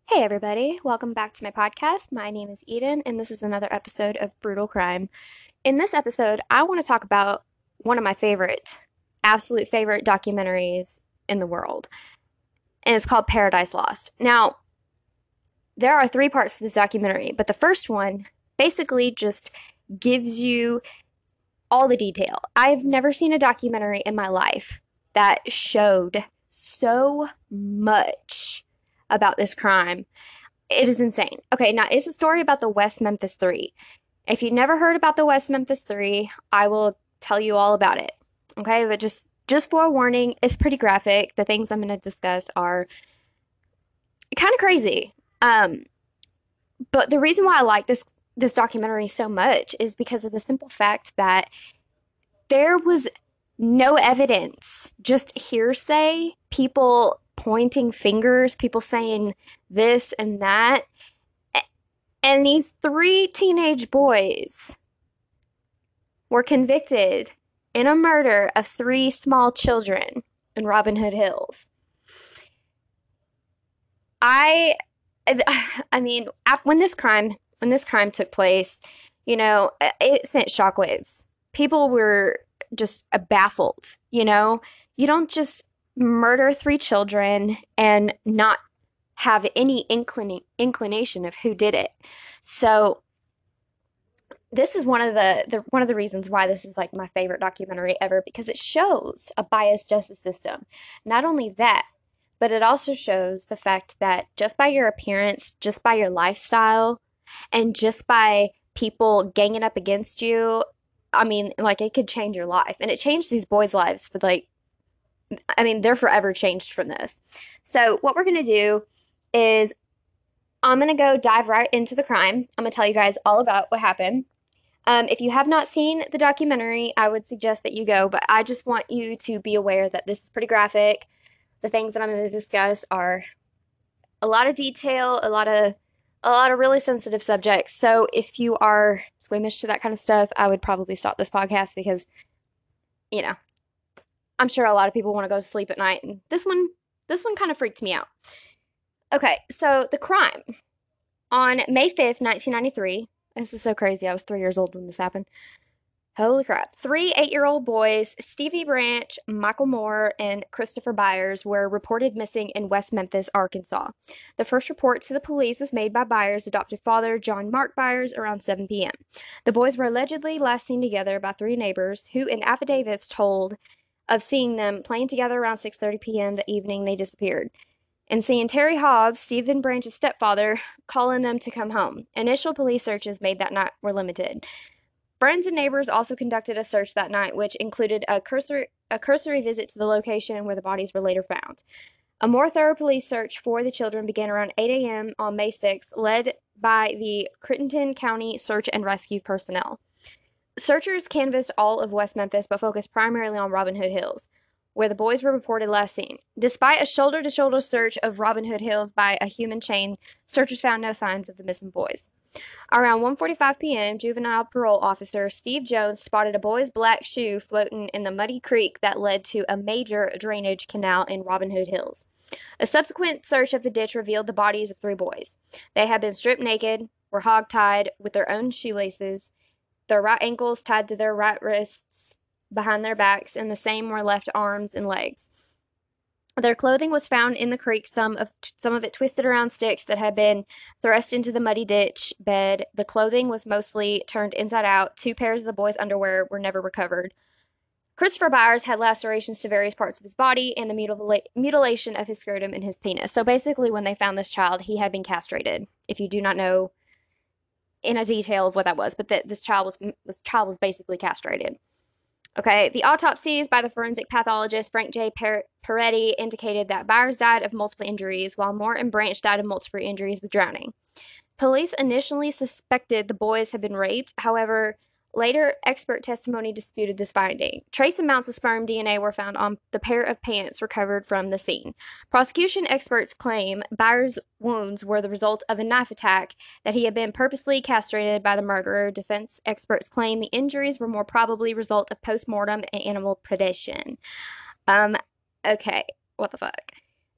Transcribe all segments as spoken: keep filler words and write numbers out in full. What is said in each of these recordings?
Hey everybody, welcome back to my podcast. My name is Eden, and this is another episode of Brutal Crime. In this episode, I want to talk about one of my favorite, absolute favorite documentaries in the world, and it's called Paradise Lost. Now, there are three parts to this documentary, but the first one basically just gives you all the detail. I've never seen a documentary in my life that showed so much about this crime. It is insane. Okay, now it's a story about the West Memphis Three. If you've never heard about the West Memphis Three, I will tell you all about it. Okay, but just just forewarning, it's pretty graphic. The things I'm going to discuss are kind of crazy. Um, but the reason why I like this this documentary so much is because of the simple fact that there was no evidence, just hearsay, people pointing fingers, people saying this and that. And these three teenage boys were convicted in a murder of three small children in Robin Hood Hills. I, I mean, when this crime when this crime took place, you know, it sent shockwaves. People were just baffled. You know, you don't just murder three children and not have any inclin- inclination of who did it. So this is one of the, the one of the reasons why this is like my favorite documentary ever, because it shows a biased justice system. Not only that, but it also shows the fact that just by your appearance, just by your lifestyle, and just by people ganging up against you, I mean, like it could change your life. And it changed these boys' lives for like, I mean, they're forever changed from this. So what we're going to do is I'm going to go dive right into the crime. I'm going to tell you guys all about what happened. Um, if you have not seen the documentary, I would suggest that you go, but I just want you to be aware that this is pretty graphic. The things that I'm going to discuss are a lot of detail, a lot of a lot of really sensitive subjects. So if you are squeamish to that kind of stuff, I would probably stop this podcast because, you know, I'm sure a lot of people want to go to sleep at night, and this one this one kind of freaked me out. Okay, so the crime. On May fifth, nineteen ninety-three, this is so crazy. I was three years old when this happened. Holy crap. Three eight-year-old boys, Stevie Branch, Michael Moore, and Christopher Byers, were reported missing in West Memphis, Arkansas. The first report to the police was made by Byers' adopted father, John Mark Byers, around seven p.m. The boys were allegedly last seen together by three neighbors who, in affidavits, told of seeing them playing together around six thirty p.m. the evening they disappeared, and seeing Terry Hobbs, Stephen Branch's stepfather, calling them to come home. Initial police searches made that night were limited. Friends and neighbors also conducted a search that night, which included a cursory, a cursory visit to the location where the bodies were later found. A more thorough police search for the children began around eight a.m. on May sixth, led by the Crittenden County Search and Rescue personnel. Searchers canvassed all of West Memphis, but focused primarily on Robin Hood Hills, where the boys were reported last seen. Despite a shoulder-to-shoulder search of Robin Hood Hills by a human chain, searchers found no signs of the missing boys. Around one forty-five p.m., juvenile parole officer Steve Jones spotted a boy's black shoe floating in the muddy creek that led to a major drainage canal in Robin Hood Hills. A subsequent search of the ditch revealed the bodies of three boys. They had been stripped naked, were hog-tied with their own shoelaces, their right ankles tied to their right wrists behind their backs, and the same were left arms and legs. Their clothing was found in the creek, some of some of it twisted around sticks that had been thrust into the muddy ditch bed. The clothing was mostly turned inside out. Two pairs of the boys' underwear were never recovered. Christopher Byers had lacerations to various parts of his body and the mutila- mutilation of his scrotum and his penis. So basically, when they found this child, he had been castrated. If you do not know in a detail of what that was, but that this child was this child was basically castrated. Okay, the autopsies by the forensic pathologist Frank J. Per- Peretti indicated that Byers died of multiple injuries, while Moore and Branch died of multiple injuries with drowning. Police initially suspected the boys had been raped. However, later expert testimony disputed this finding. Trace amounts of sperm D N A were found on the pair of pants recovered from the scene. Prosecution experts claim Byers' wounds were the result of a knife attack, that he had been purposely castrated by the murderer. Defense experts claim the injuries were more probably result of post-mortem and animal predation. Um, okay, what the fuck?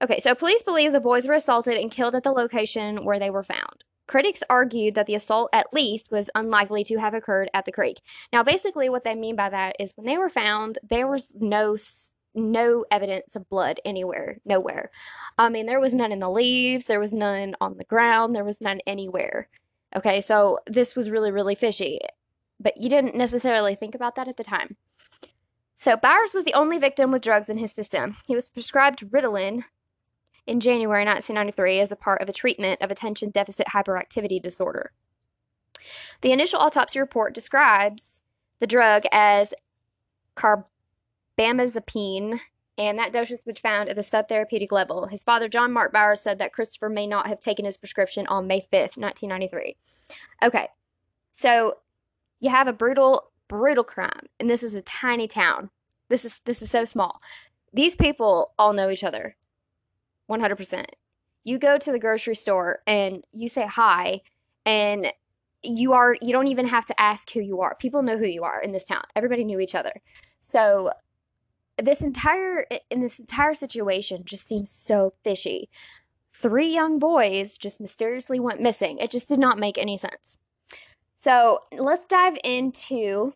Okay, so police believe the boys were assaulted and killed at the location where they were found. Critics argued that the assault, at least, was unlikely to have occurred at the creek. Now, basically, what they mean by that is when they were found, there was no no evidence of blood anywhere, nowhere. I mean, there was none in the leaves, there was none on the ground, there was none anywhere. Okay, so this was really, really fishy, but you didn't necessarily think about that at the time. So Bowers was the only victim with drugs in his system. He was prescribed Ritalin in January nineteen ninety-three as a part of a treatment of attention deficit hyperactivity disorder. The initial autopsy report describes the drug as carbamazepine, and that dosage was found at the subtherapeutic level. His father, John Mark Bowers, said that Christopher may not have taken his prescription on May fifth, nineteen ninety-three. Okay, so you have a brutal, brutal crime, and this is a tiny town. This is this is so small. These people all know each other, one hundred percent. You go to the grocery store and you say hi, and you are you don't even have to ask who you are. People know who you are in this town. Everybody knew each other. So this entire in this entire situation just seems so fishy. Three young boys just mysteriously went missing. It just did not make any sense. So let's dive into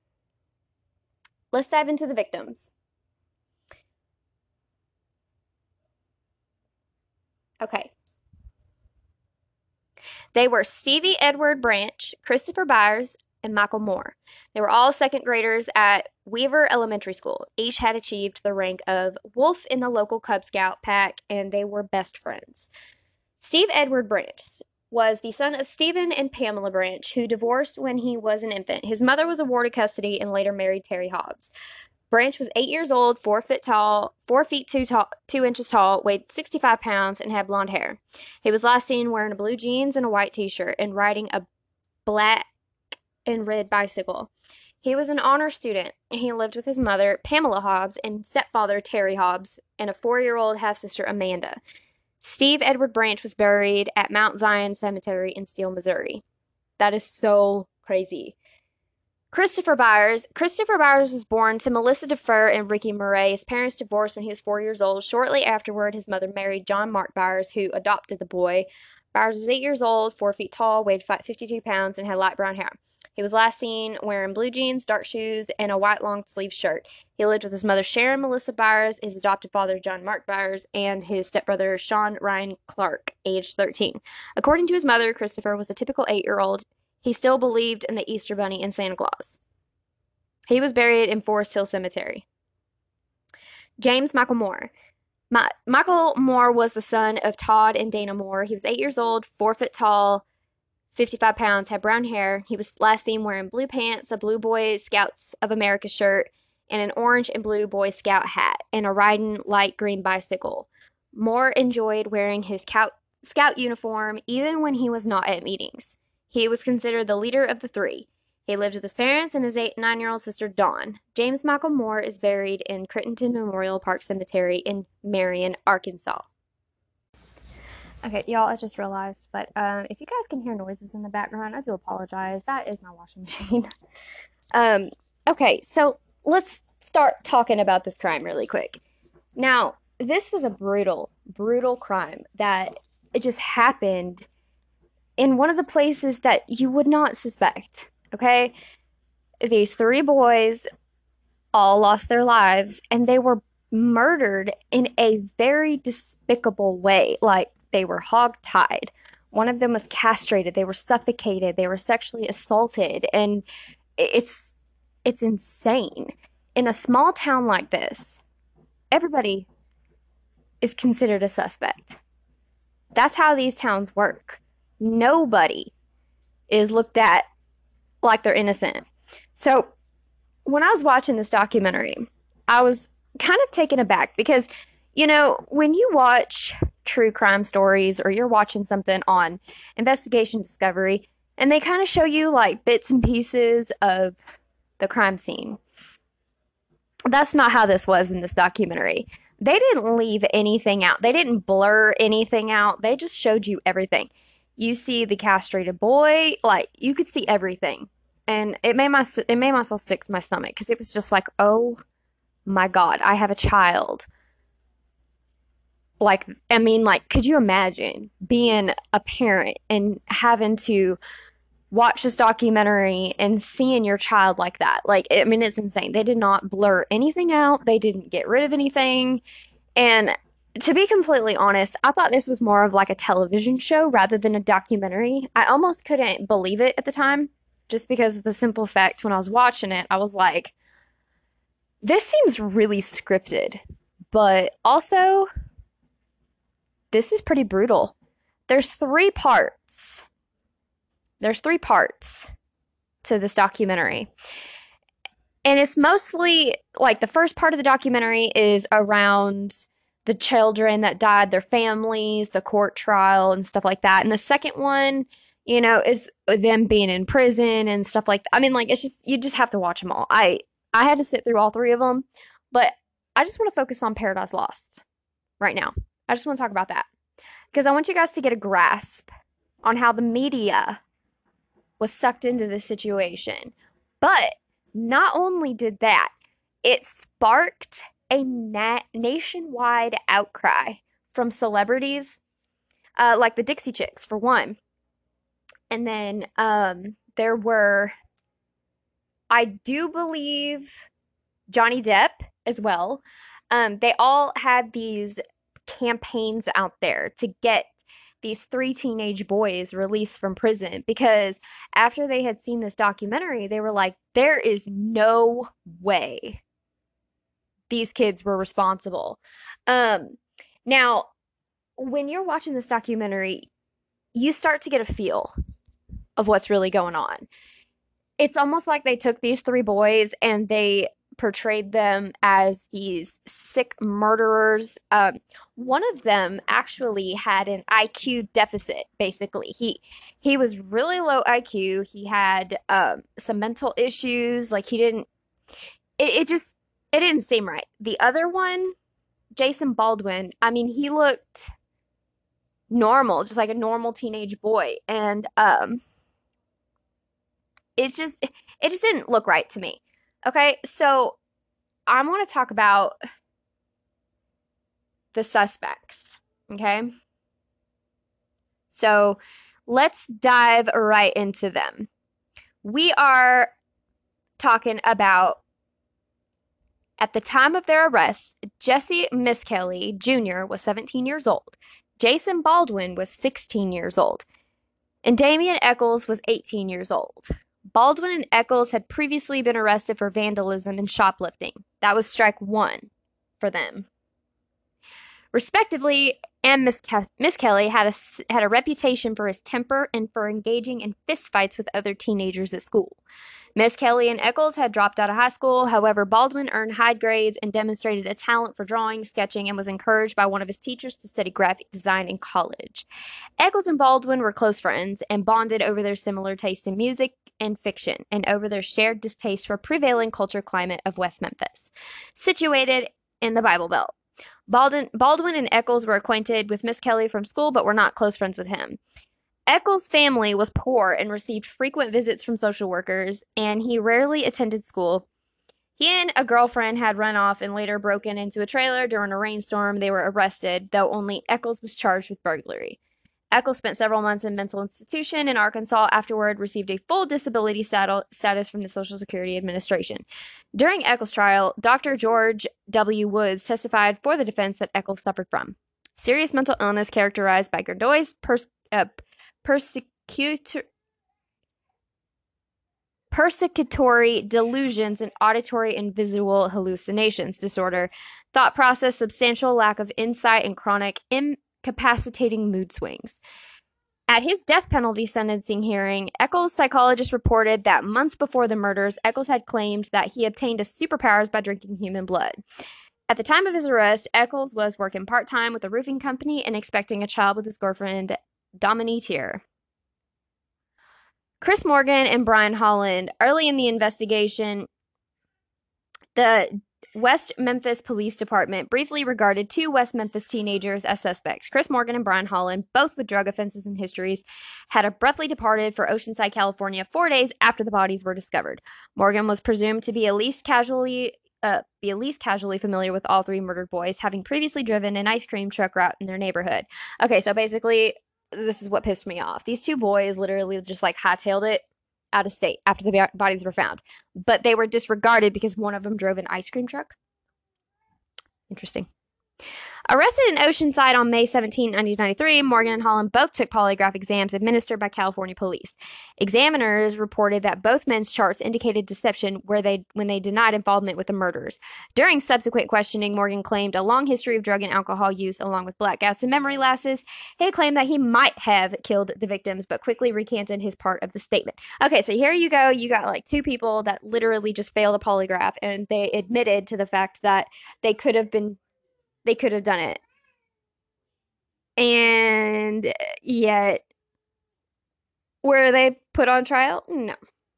let's dive into the victims. Okay. They were Stevie Edward Branch, Christopher Byers, and Michael Moore. They were all second graders at Weaver Elementary School. Each had achieved the rank of Wolf in the local Cub Scout pack, and they were best friends. Steve Edward Branch was the son of Stephen and Pamela Branch, who divorced when he was an infant. His mother was awarded custody and later married Terry Hobbs. Branch was eight years old, four feet tall, four feet two tall, two inches tall, weighed sixty-five pounds, and had blonde hair. He was last seen wearing blue jeans and a white T-shirt and riding a black and red bicycle. He was an honor student, and he lived with his mother, Pamela Hobbs, and stepfather, Terry Hobbs, and a four-year-old half-sister, Amanda. Steve Edward Branch was buried at Mount Zion Cemetery in Steele, Missouri. That is so crazy. Christopher Byers. Christopher Byers was born to Melissa Defer and Ricky Murray. His parents divorced when he was four years old. Shortly afterward, his mother married John Mark Byers, who adopted the boy. Byers was eight years old, four feet tall, weighed fifty-two pounds, and had light brown hair. He was last seen wearing blue jeans, dark shoes, and a white long-sleeve shirt. He lived with his mother, Sharon Melissa Byers, his adopted father, John Mark Byers, and his stepbrother, Sean Ryan Clark, aged thirteen. According to his mother, Christopher was a typical eight-year-old. He still believed in the Easter Bunny and Santa Claus. He was buried in Forest Hill Cemetery. James Michael Moore. My, Michael Moore was the son of Todd and Dana Moore. He was eight years old, four foot tall, fifty-five pounds, had brown hair. He was last seen wearing blue pants, a blue Boy Scouts of America shirt, and an orange and blue Boy Scout hat, and a riding light green bicycle. Moore enjoyed wearing his scout uniform even when he was not at meetings. He was considered the leader of the three. He lived with his parents and his eight, nine-year-old sister, Dawn. James Michael Moore is buried in Crittenton Memorial Park Cemetery in Marion, Arkansas. Okay, y'all, I just realized, but um, if you guys can hear noises in the background, I do apologize. That is my washing machine. um, okay, so let's start talking about this crime really quick. Now, this was a brutal, brutal crime that it just happened in one of the places that you would not suspect, okay? These three boys all lost their lives, and they were murdered in a very despicable way. Like, they were hog-tied. One of them was castrated. They were suffocated. They were sexually assaulted, and it's it's insane. In a small town like this, everybody is considered a suspect. That's how these towns work. Nobody is looked at like they're innocent. So when I was watching this documentary, I was kind of taken aback because, you know, when you watch true crime stories or you're watching something on Investigation Discovery and they kind of show you like bits and pieces of the crime scene, that's not how this was in this documentary. They didn't leave anything out. They didn't blur anything out. They just showed you everything. You see the castrated boy, like you could see everything, and it made my it made myself sick to my stomach because it was just like, oh my God, I have a child, Like, I mean, like, could you imagine being a parent and having to watch this documentary and seeing your child like that? Like, I mean, it's insane. They did not blur anything out, they didn't get rid of anything. And to be completely honest, I thought this was more of like a television show rather than a documentary. I almost couldn't believe it at the time, just because of the simple fact when I was watching it, I was like, this seems really scripted, but also this is pretty brutal. There's three parts. There's three parts to this documentary. And it's mostly like the first part of the documentary is around the children that died, their families, the court trial, and stuff like that. And the second one, you know, is them being in prison and stuff like that. I mean, like, it's just, you just have to watch them all. I, I had to sit through all three of them, but I just want to focus on Paradise Lost right now. I just want to talk about that because I want you guys to get a grasp on how the media was sucked into this situation. But not only did that, it sparked a na- nationwide outcry from celebrities, uh, like the Dixie Chicks, for one. And then um, there were, I do believe, Johnny Depp as well. Um, they all had these campaigns out there to get these three teenage boys released from prison because after they had seen this documentary, they were like, there is no way these kids were responsible. Um, now, when you're watching this documentary, you start to get a feel of what's really going on. It's almost like they took these three boys and they portrayed them as these sick murderers. Um, one of them actually had an I Q deficit. Basically, he he was really low I Q. He had um, some mental issues. Like he didn't. It, it just it didn't seem right. The other one, Jason Baldwin. I mean, he looked normal, just like a normal teenage boy, and um, it just it just didn't look right to me. Okay, so I want to talk about the suspects. Okay, so let's dive right into them. We are talking about, at the time of their arrest, Jesse Misskelley Junior was seventeen years old. Jason Baldwin was sixteen years old. And Damien Echols was eighteen years old. Baldwin and Echols had previously been arrested for vandalism and shoplifting. That was strike one for them, respectively. And Miss, Ke- Miss Kelly had a, had a reputation for his temper and for engaging in fistfights with other teenagers at school. Miss Kelly and Echols had dropped out of high school. However, Baldwin earned high grades and demonstrated a talent for drawing, sketching, and was encouraged by one of his teachers to study graphic design in college. Echols and Baldwin were close friends and bonded over their similar taste in music and fiction and over their shared distaste for prevailing culture climate of West Memphis, situated in the Bible Belt. Baldwin, Baldwin and Echols were acquainted with Miss Kelly from school but were not close friends with him. Echols' family was poor and received frequent visits from social workers, and he rarely attended school. He and a girlfriend had run off and later broken into a trailer during a rainstorm. They were arrested, though only Echols was charged with burglary. Echols spent several months in a mental institution in Arkansas, afterward received a full disability status from the Social Security Administration. During Echols' trial, Doctor George W. Woods testified for the defense that Echols suffered from serious mental illness characterized by Gerdois, pers- uh, persecutor- persecutory delusions, and auditory and visual hallucinations disorder, thought process, substantial lack of insight, and chronic incapacitating mood swings. At his death penalty sentencing hearing, Echols' psychologist reported that months before the murders, Echols had claimed that he obtained his superpowers by drinking human blood. At the time of his arrest, Echols was working part-time with a roofing company and expecting a child with his girlfriend, Dominique Tier. Chris Morgan and Brian Holland. Early in the investigation, the West Memphis Police Department briefly regarded two West Memphis teenagers as suspects. Chris Morgan and Brian Holland, both with drug offenses and histories, had abruptly departed for Oceanside, California, four days after the bodies were discovered. Morgan was presumed to be at least casually uh, be at least casually familiar with all three murdered boys, having previously driven an ice cream truck route in their neighborhood. Okay, so basically, this is what pissed me off. These two boys literally just like hightailed it out of state after the bodies were found, but they were disregarded because one of them drove an ice cream truck. Interesting. Arrested in Oceanside on May seventeenth, nineteen ninety-three, Morgan and Holland both took polygraph exams administered by California police. Examiners reported that both men's charts indicated deception where they, when they denied involvement with the murders. During subsequent questioning, Morgan claimed a long history of drug and alcohol use along with blackouts and memory lapses. He claimed that he might have killed the victims, but quickly recanted his part of the statement. Okay, so here you go. You got like two people that literally just failed a polygraph, and they admitted to the fact that they could have been They could have done it. And yet, were they put on trial? No.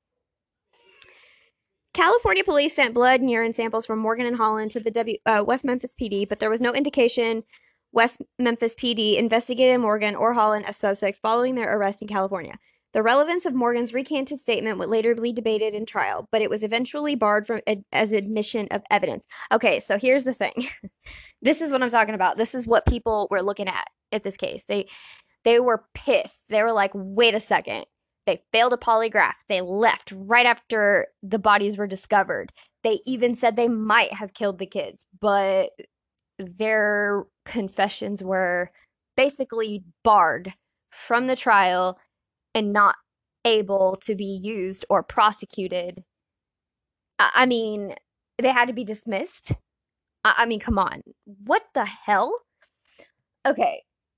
California police sent blood and urine samples from Morgan and Holland to the w, uh, West Memphis P D, but there was no indication West Memphis P D investigated Morgan or Holland as suspects following their arrest in California. The relevance of Morgan's recanted statement would later be debated in trial, but it was eventually barred from ad- as admission of evidence. Okay, so here's the thing. This is what I'm talking about. This is what people were looking at at this case. They they were pissed. They were like, wait a second. They failed a polygraph. They left right after the bodies were discovered. They even said they might have killed the kids, but their confessions were basically barred from the trial and not able to be used or prosecuted. I mean, they had to be dismissed. I mean, come on. What the hell? Okay.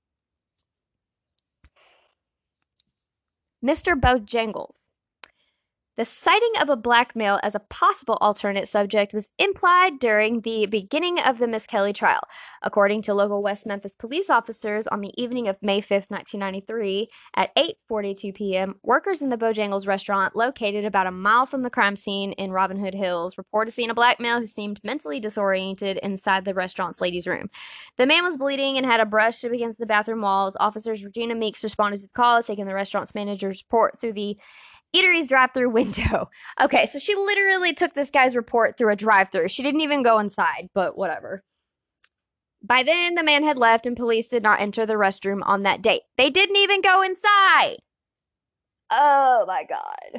Mister Bojangles. The sighting of a black male as a possible alternate subject was implied during the beginning of the Miss Kelly trial. According to local West Memphis police officers, on the evening of May fifth, nineteen ninety-three, at eight forty-two p.m., workers in the Bojangles restaurant, located about a mile from the crime scene in Robin Hood Hills, reported seeing a black male who seemed mentally disoriented inside the restaurant's ladies' room. The man was bleeding and had a brush against the bathroom walls. Officers Regina Meeks responded to the call, taking the restaurant's manager's report through the eatery's drive-through window. Okay, so she literally took this guy's report through a drive-through. She didn't even go inside, but whatever. By then, the man had left and police did not enter the restroom on that date. They didn't even go inside. Oh my God.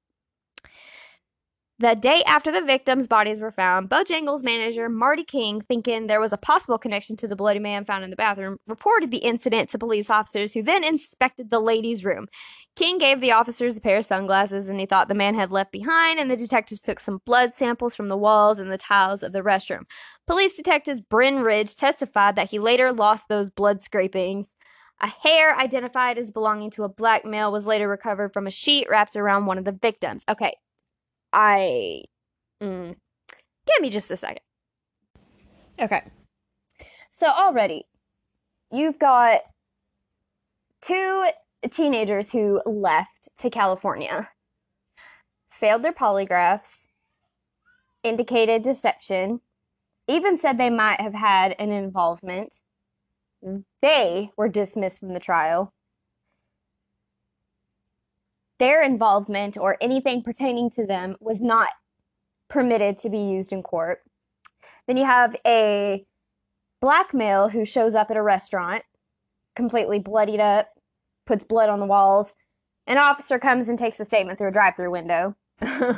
The day after the victims' bodies were found, Bojangles manager Marty King, thinking there was a possible connection to the bloody man found in the bathroom, reported the incident to police officers who then inspected the ladies' room. King gave the officers a pair of sunglasses and he thought the man had left behind, and the detectives took some blood samples from the walls and the tiles of the restroom. Police detectives Bryn Ridge testified that he later lost those blood scrapings. A hair identified as belonging to a black male was later recovered from a sheet wrapped around one of the victims. Okay. I, mm, give me just a second. Okay. So already, you've got two teenagers who left to California, failed their polygraphs, indicated deception, even said they might have had an involvement. They were dismissed from the trial. Their involvement or anything pertaining to them was not permitted to be used in court. Then you have a black male who shows up at a restaurant, completely bloodied up, puts blood on the walls. An officer comes and takes a statement through a drive-through window. And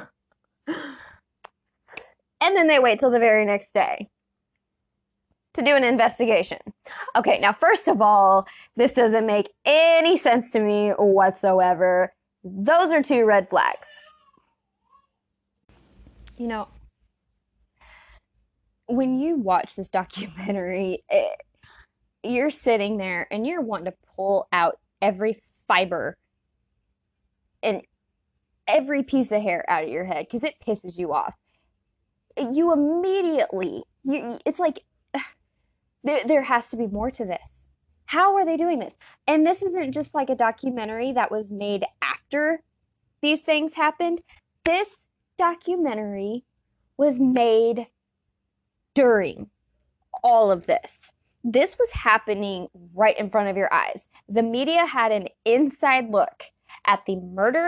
then they wait till the very next day to do an investigation. Okay, now first of all, this doesn't make any sense to me whatsoever. Those are two red flags. You know, when you watch this documentary, it, you're sitting there and you're wanting to pull out every fiber and every piece of hair out of your head because it pisses you off. You immediately, you, it's like, there, there has to be more to this. How are they doing this? And this isn't just like a documentary that was made after these things happened. This documentary was made during all of this. This was happening right in front of your eyes. The media had an inside look at the murders,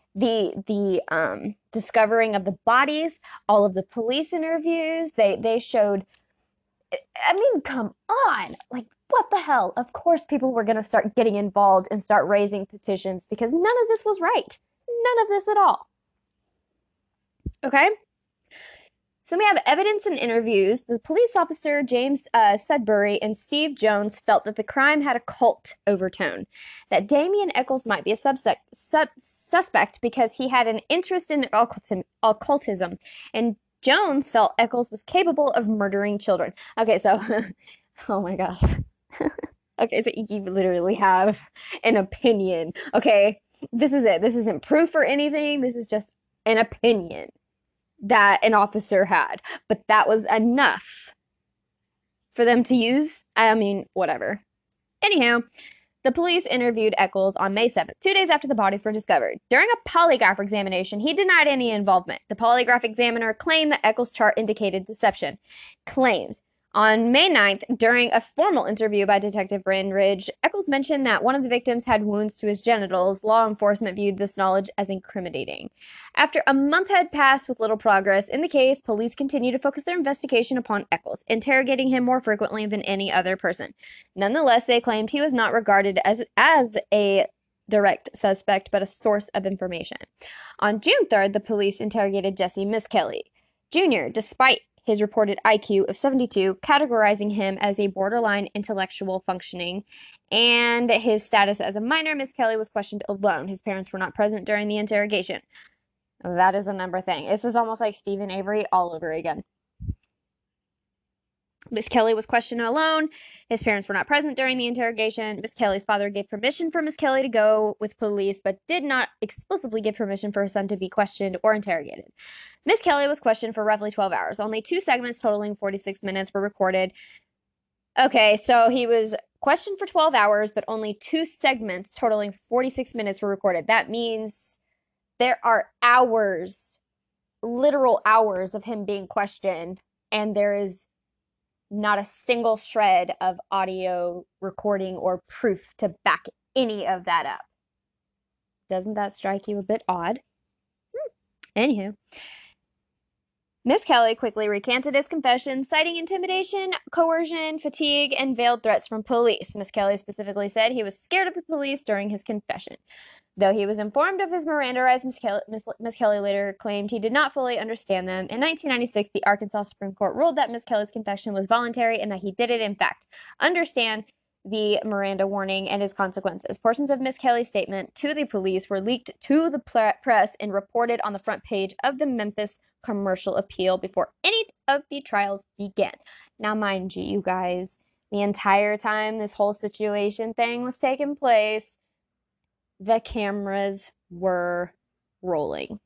the the um, discovering of the bodies, all of the police interviews. They they showed. I mean, come on, like what the hell? Of course, people were going to start getting involved and start raising petitions because none of this was right. None of this at all. Okay. So we have evidence and interviews. The police officer, James uh, Sudbury, and Steve Jones felt that the crime had a cult overtone, that Damien Echols might be a subsect, sub, suspect because he had an interest in occultism, occultism, and Jones felt Echols was capable of murdering children. Okay, so, oh my God. Okay, so you literally have an opinion. Okay, this is it. This isn't proof or anything. This is just an opinion that an officer had, but that was enough for them to use. I mean, whatever. Anyhow, the police interviewed Echols on May seventh, two days after the bodies were discovered. During a polygraph examination, he denied any involvement. The polygraph examiner claimed that Echols' chart indicated deception. Claimed. On May ninth, during a formal interview by Detective Brandridge, Echols mentioned that one of the victims had wounds to his genitals. Law enforcement viewed this knowledge as incriminating. After a month had passed with little progress in the case, police continued to focus their investigation upon Echols, interrogating him more frequently than any other person. Nonetheless, they claimed he was not regarded as, as a direct suspect, but a source of information. On June third, the police interrogated Jesse Misskelley Junior, despite his reported I Q of seventy-two, categorizing him as a borderline intellectual functioning, and his status as a minor. Misskelley was questioned alone. His parents were not present during the interrogation. That is a number thing. This is almost like Stephen Avery all over again. Misskelley was questioned alone. His parents were not present during the interrogation. Misskelley's father gave permission for Misskelley to go with police, but did not explicitly give permission for his son to be questioned or interrogated. Misskelley was questioned for roughly twelve hours. Only two segments totaling forty-six minutes were recorded. Okay, so he was questioned for twelve hours, but only two segments totaling forty-six minutes were recorded. That means there are hours, literal hours of him being questioned, and there is not a single shred of audio recording or proof to back any of that up. Doesn't that strike you a bit odd? Hmm. Anywho, Misskelley quickly recanted his confession, citing intimidation, coercion, fatigue, and veiled threats from police. Misskelley specifically said he was scared of the police during his confession. Though he was informed of his Miranda rights, Misskelley later claimed he did not fully understand them. In nineteen ninety-six, the Arkansas Supreme Court ruled that Misskelley's confession was voluntary and that he did it, in fact, understand the Miranda warning and its consequences. Portions of Misskelley's statement to the police were leaked to the press and reported on the front page of the Memphis Commercial Appeal before any of the trials began. Now, mind you, you guys, the entire time this whole situation thing was taking place, the cameras were rolling.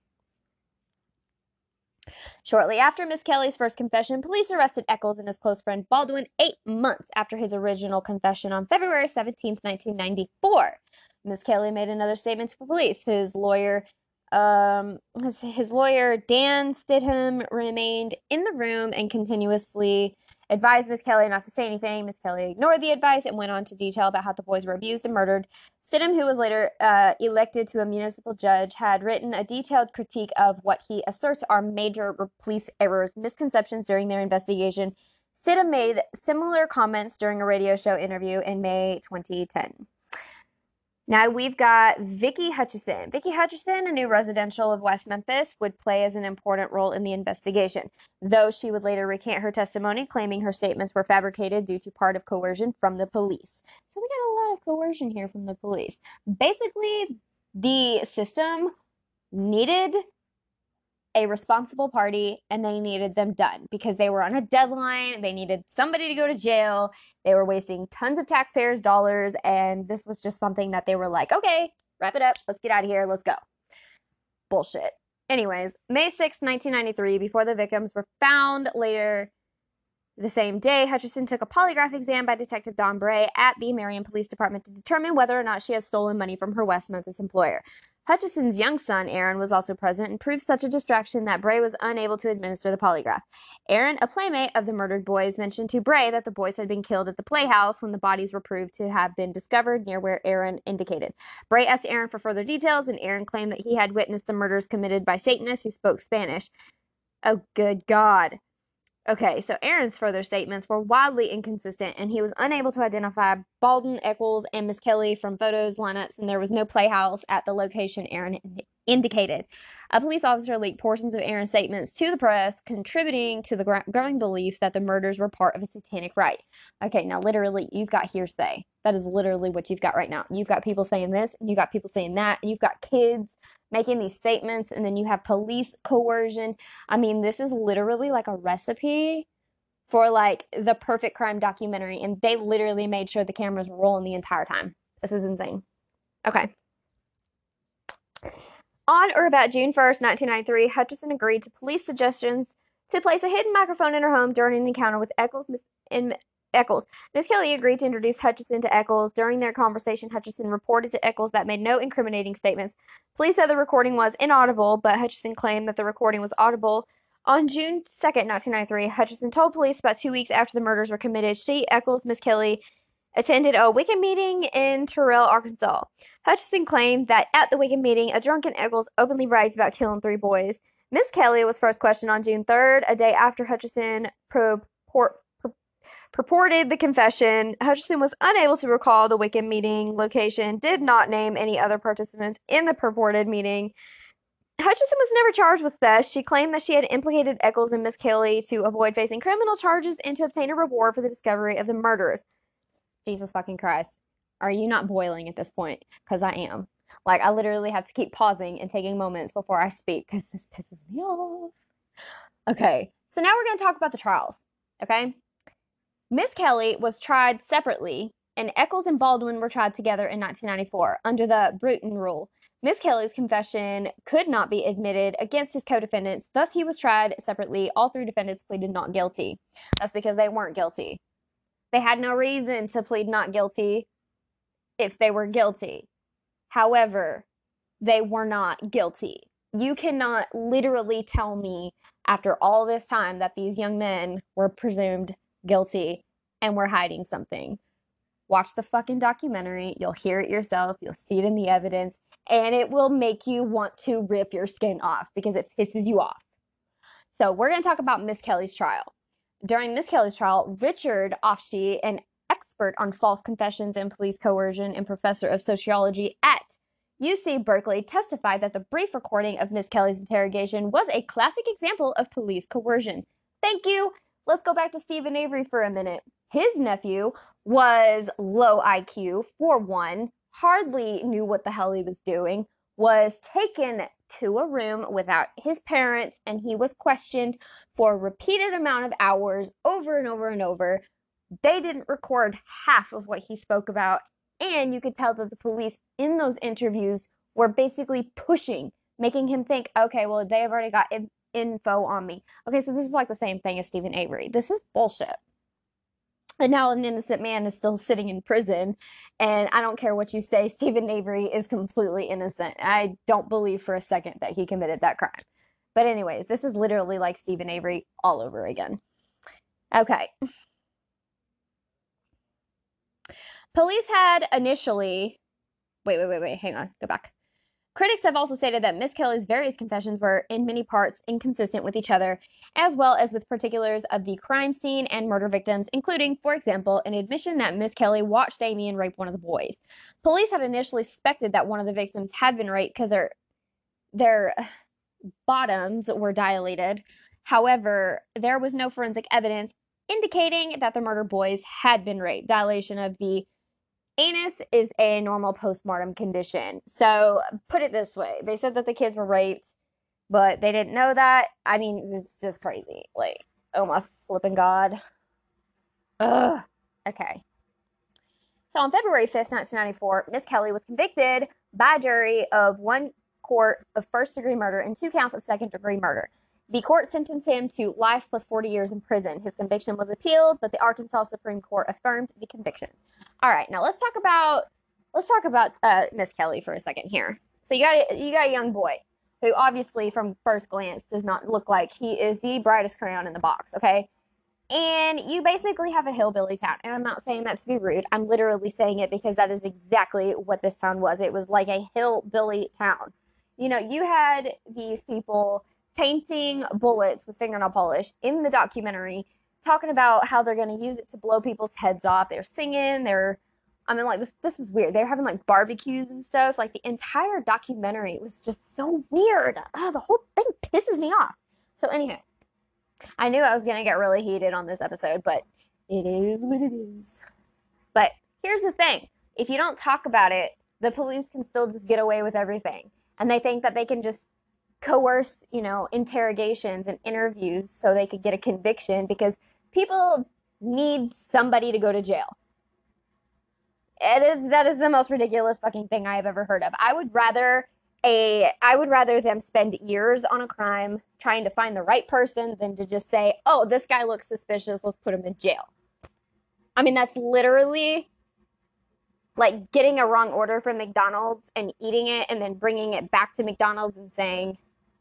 Shortly after Misskelley's first confession, police arrested Echols and his close friend Baldwin eight months after his original confession on February seventeenth, nineteen ninety-four. Misskelley made another statement to police. His lawyer, um, his, his lawyer Dan Stidham, remained in the room and continuously advised Misskelley not to say anything. Misskelley ignored the advice and went on to detail about how the boys were abused and murdered. Stidham, who was later uh, elected to a municipal judge, had written a detailed critique of what he asserts are major police errors, misconceptions during their investigation. Stidham made similar comments during a radio show interview in May twenty ten. Now we've got Vicki Hutchison. Vicki Hutchison, a new residential of West Memphis, would play as an important role in the investigation, though she would later recant her testimony, claiming her statements were fabricated due to part of coercion from the police. So we got a lot of coercion here from the police. Basically, the system needed a responsible party, and they needed them done because they were on a deadline. They needed somebody to go to jail. They were wasting tons of taxpayers' dollars, and this was just something that they were like, okay, wrap it up. Let's get out of here. Let's go. Bullshit. Anyways, May sixth, nineteen ninety-three, before the victims were found later the same day, Hutchison took a polygraph exam by Detective Don Bray at the Marion Police Department to determine whether or not she had stolen money from her West Memphis employer. Hutchison's young son, Aaron, was also present and proved such a distraction that Bray was unable to administer the polygraph. Aaron, a playmate of the murdered boys, mentioned to Bray that the boys had been killed at the playhouse when the bodies were proved to have been discovered near where Aaron indicated. Bray asked Aaron for further details, and Aaron claimed that he had witnessed the murders committed by Satanists who spoke Spanish. Oh, good God. Okay, so Aaron's further statements were wildly inconsistent, and he was unable to identify Baldwin, Eccles, and Miss Kelly from photos, lineups, and there was no playhouse at the location Aaron indicated. A police officer leaked portions of Aaron's statements to the press, contributing to the growing belief that the murders were part of a satanic rite. Okay, now literally, you've got hearsay. That is literally what you've got right now. You've got people saying this, and you've got people saying that, and you've got kids making these statements, and then you have police coercion. I mean, this is literally like a recipe for like the perfect crime documentary, and they literally made sure the cameras were rolling the entire time. This is insane. Okay. On or about June first, nineteen ninety-three, Hutchison agreed to police suggestions to place a hidden microphone in her home during an encounter with Eccles and Eccles. Miss Kelly agreed to introduce Hutchison to Eccles. During their conversation, Hutchison reported to Eccles that made no incriminating statements. Police said the recording was inaudible, but Hutchison claimed that the recording was audible. On June second, nineteen ninety-three, Hutchison told police about two weeks after the murders were committed, she, Eccles, Miss Kelly attended a Wiccan meeting in Terrell, Arkansas. Hutchison claimed that at the Wiccan meeting, a drunken Eccles openly bragged about killing three boys. Miss Kelly was first questioned on June third, a day after Hutchison purport purported the confession. Hutchison was unable to recall the Wiccan meeting location, did not name any other participants in the purported meeting. Hutchison was never charged with theft. She claimed that she had implicated Eccles and Miss Kelly to avoid facing criminal charges and to obtain a reward for the discovery of the murders. Jesus fucking Christ. Are you not boiling at this point? Because I am. Like, I literally have to keep pausing and taking moments before I speak because this pisses me off. Okay, so now we're going to talk about the trials, okay? Miss Kelly was tried separately, and Eccles and Baldwin were tried together in nineteen ninety-four under the Bruton rule. Miss Kelly's confession could not be admitted against his co-defendants, thus he was tried separately. All three defendants pleaded not guilty. That's because they weren't guilty. They had no reason to plead not guilty if they were guilty. However, they were not guilty. You cannot literally tell me after all this time that these young men were presumed guilty and were hiding something. Watch the fucking documentary. You'll hear it yourself. You'll see it in the evidence. And it will make you want to rip your skin off because it pisses you off. So we're going to talk about Miss Kelly's trial. During Miss Kelly's trial, Richard Offshee, an expert on false confessions and police coercion and professor of sociology at U C Berkeley, testified that the brief recording of Miss Kelly's interrogation was a classic example of police coercion. Thank you. Let's go back to Stephen Avery for a minute. His nephew was low I Q, for one, hardly knew what the hell he was doing, was taken to a room without his parents, and he was questioned for a repeated amount of hours over and over and over. They didn't record half of what he spoke about, and you could tell that the police in those interviews were basically pushing, making him think, okay, well, they've already got in- info on me. Okay, so this is like the same thing as Stephen Avery. This is bullshit. And now an innocent man is still sitting in prison, and I don't care what you say, Stephen Avery is completely innocent. I don't believe for a second that he committed that crime. But anyways, this is literally like Stephen Avery all over again. Okay. Police had initially... Wait, wait, wait, wait, hang on, go back. Critics have also stated that Miss Kelly's various confessions were, in many parts, inconsistent with each other, as well as with particulars of the crime scene and murder victims, including, for example, an admission that Miss Kelly watched Damien rape one of the boys. Police had initially suspected that one of the victims had been raped because their, their bottoms were dilated. However, there was no forensic evidence indicating that the murdered boys had been raped. Dilation of the anus is a normal postmortem condition. So, put it this way. They said that the kids were raped, but they didn't know that. I mean, it's just crazy. Like, oh my flipping God. Ugh. Okay. So, on February fifth, nineteen ninety-four, Miss Kelly was convicted by a jury of one count of first-degree murder and two counts of second-degree murder. The court sentenced him to life plus forty years in prison. His conviction was appealed, but the Arkansas Supreme Court affirmed the conviction. All right, now let's talk about let's talk about uh, Miss Kelly for a second here. So you got a, you got a young boy who obviously from first glance does not look like he is the brightest crayon in the box, okay? And you basically have a hillbilly town. And I'm not saying that to be rude. I'm literally saying it because that is exactly what this town was. It was like a hillbilly town. You know, you had these people painting bullets with fingernail polish in the documentary, talking about how they're going to use it to blow people's heads off. They're singing, they're I mean, like, this this was weird. They were having like barbecues and stuff. Like the entire documentary was just so weird. Oh, the whole thing pisses me off. So anyhow, I knew I was gonna get really heated on this episode, but it is what it is. But here's the thing: if you don't talk about it, the police can still just get away with everything, and they think that they can just coerce, you know, interrogations and interviews so they could get a conviction because people need somebody to go to jail. It is, that is the most ridiculous fucking thing I have ever heard of. I would rather a I would rather them spend years on a crime trying to find the right person than to just say, "Oh, this guy looks suspicious, let's put him in jail." I mean, that's literally like getting a wrong order from McDonald's and eating it and then bringing it back to McDonald's and saying,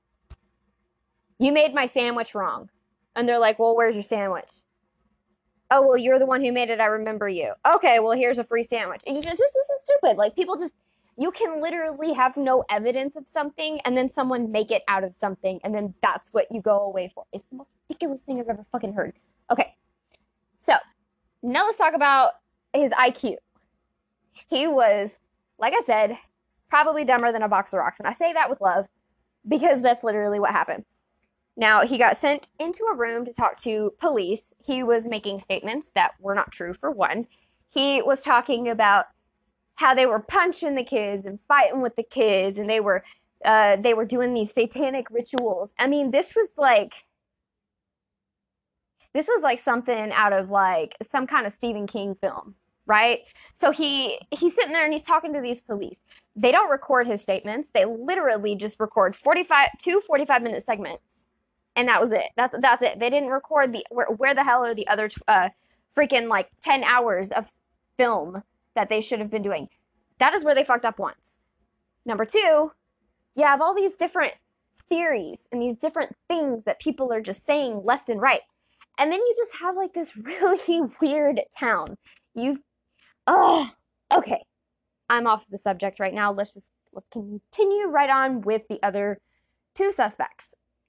"You made my sandwich wrong." And they're like, "Well, where's your sandwich?" "Oh, well, you're the one who made it. I remember you." "Okay, well, here's a free sandwich." It's just, this is stupid. Like, people just, you can literally have no evidence of something and then someone make it out of something and then that's what you go away for. It's the most ridiculous thing I've ever fucking heard. Okay, so now let's talk about his I Q. He was, like I said, probably dumber than a box of rocks. And I say that with love because that's literally what happened. Now, he got sent into a room to talk to police. He was making statements that were not true, for one. He was talking about how they were punching the kids and fighting with the kids, and they were uh, they were doing these satanic rituals. I mean, this was like this was like something out of like some kind of Stephen King film, right? So he he's sitting there and he's talking to these police. They don't record his statements. They literally just record forty-five two forty-five minute segments. And that was it. That's that's it. They didn't record the where, where the hell are the other uh, freaking like ten hours of film that they should have been doing. That is where they fucked up once. Number two, you have all these different theories and these different things that people are just saying left and right. And then you just have like this really weird town. You, oh, okay. I'm off the subject right now. Let's just let's continue right on with the other two suspects.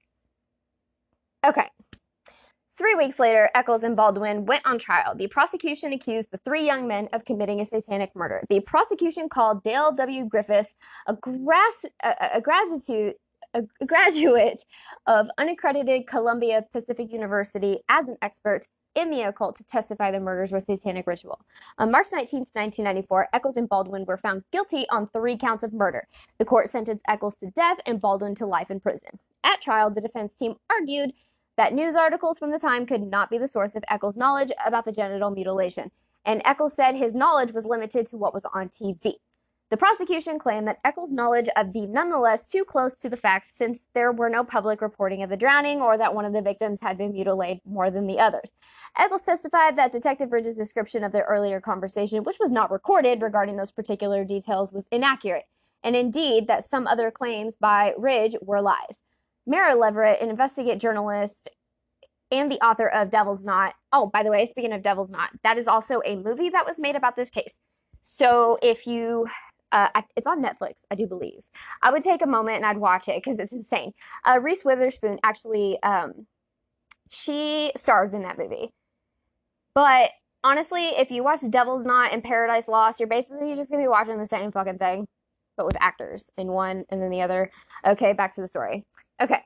Okay. Three weeks later, Eccles and Baldwin went on trial. The prosecution accused the three young men of committing a satanic murder. The prosecution called Dale W. Griffiths, a, grass, a, a, graduate, a graduate of unaccredited Columbia Pacific University, as an expert in the occult to testify the murders were satanic ritual. On March nineteenth, nineteen ninety-four, Eccles and Baldwin were found guilty on three counts of murder. The court sentenced Eccles to death and Baldwin to life in prison. At trial, the defense team argued that news articles from the time could not be the source of Eccles' knowledge about the genital mutilation, and Eccles said his knowledge was limited to what was on T V. The prosecution claimed that Eccles' knowledge of the nonetheless too close to the facts since there were no public reporting of the drowning or that one of the victims had been mutilated more than the others. Eccles testified that Detective Ridge's description of their earlier conversation, which was not recorded regarding those particular details, was inaccurate, and indeed that some other claims by Ridge were lies. Mara Leverett, an investigative journalist and the author of Devil's Knot. Oh, by the way, speaking of Devil's Knot, that is also a movie that was made about this case. So if you, uh, it's on Netflix, I do believe. I would take a moment and I'd watch it because it's insane. Uh, Reese Witherspoon actually, um, she stars in that movie. But honestly, if you watch Devil's Knot and Paradise Lost, you're basically just going to be watching the same fucking thing, but with actors in one and then the other. Okay, back to the story. Okay.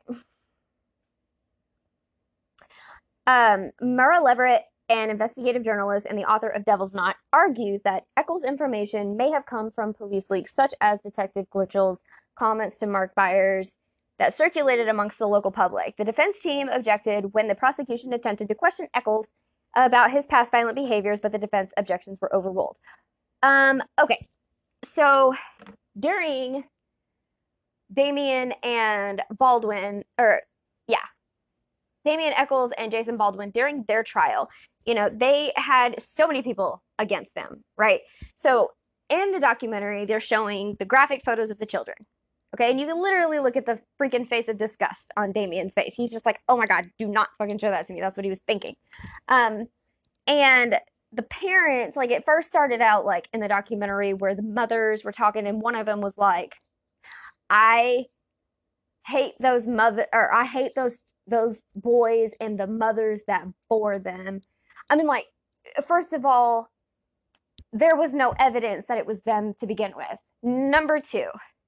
Um, Mara Leverett, an investigative journalist and the author of Devil's Knot, argues that Eccles' information may have come from police leaks such as Detective Glitchel's comments to Mark Byers that circulated amongst the local public. The defense team objected when the prosecution attempted to question Eccles about his past violent behaviors, but the defense objections were overruled. Um, okay, so during Damien and Baldwin, or yeah, Damien Eccles and Jason Baldwin, during their trial, you know, they had so many people against them, right? So in the documentary, they're showing the graphic photos of the children. Okay, and you can literally look at the freaking face of disgust on Damien's face. He's just like, oh my God, do not fucking show that to me. That's what he was thinking. Um, and the parents, like, it first started out like in the documentary where the mothers were talking, and one of them was like, I hate those mother or I hate those those boys and the mothers that bore them. I mean, like, first of all, there was no evidence that it was them to begin with. Number two,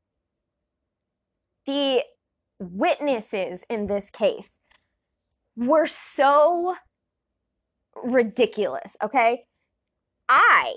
the witnesses in this case were so ridiculous, okay? I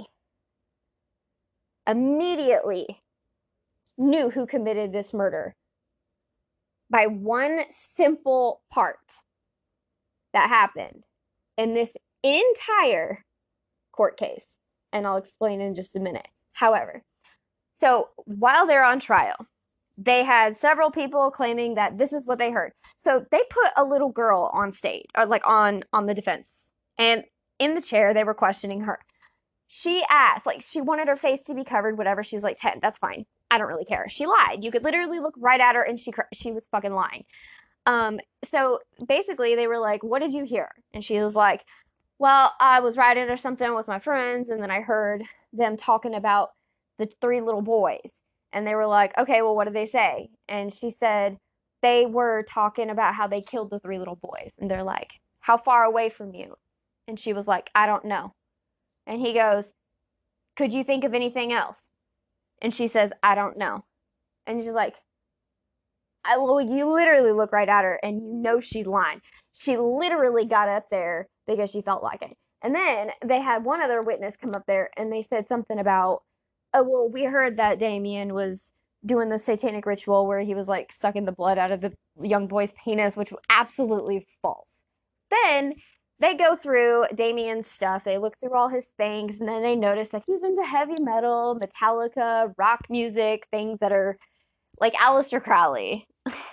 immediately knew who committed this murder by one simple part that happened in this entire court case. And I'll explain in just a minute. However, so while they're on trial, they had several people claiming that this is what they heard. So they put a little girl on stage, or like on on the defense, and in the chair they were questioning her. She asked, like, she wanted her face to be covered, whatever. She was like ten. That's fine. I don't really care. She lied. You could literally look right at her, and she she was fucking lying. Um, so basically, they were like, "What did you hear?" And she was like, "Well, I was riding or something with my friends, and then I heard them talking about the three little boys." And they were like, "Okay, well, what did they say?" And she said, "They were talking about how they killed the three little boys." And they're like, "How far away from you?" And she was like, "I don't know." And he goes, "Could you think of anything else?" And she says, "I don't know." And she's like, I, well, you literally look right at her and you know she's lying. She literally got up there because she felt like it. And then they had one other witness come up there and they said something about, oh, well, we heard that Damien was doing the satanic ritual where he was like sucking the blood out of the young boy's penis, which was absolutely false. Then they go through Damien's stuff. They look through all his things, and then they notice that he's into heavy metal, Metallica, rock music, things that are like Aleister Crowley.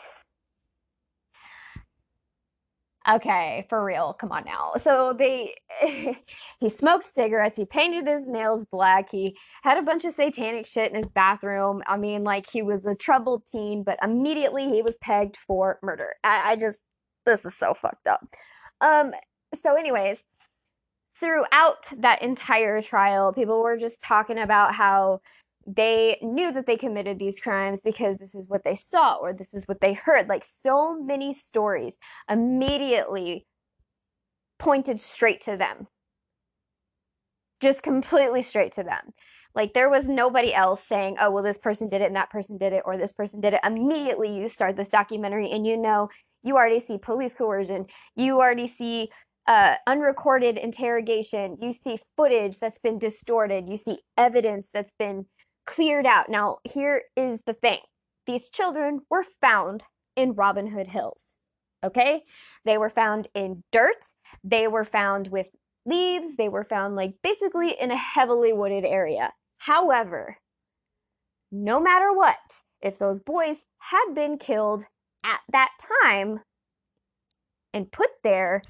Okay, for real, come on now. So they, he smoked cigarettes, he painted his nails black, he had a bunch of satanic shit in his bathroom. I mean, like, he was a troubled teen, but immediately he was pegged for murder. I, I just, this is so fucked up. Um, so anyways, throughout that entire trial, people were just talking about how they knew that they committed these crimes because this is what they saw or this is what they heard. Like, so many stories immediately pointed straight to them. Just completely straight to them. Like, there was nobody else saying, oh, well, this person did it and that person did it or this person did it. Immediately you start this documentary and you know, you already see police coercion. You already see uh, unrecorded interrogation. You see footage that's been distorted. You see evidence that's been cleared out. Now, here is the thing. These children were found in Robin Hood Hills, okay? They were found in dirt. They were found with leaves. They were found, like, basically in a heavily wooded area. However, no matter what, if those boys had been killed at that time and put there,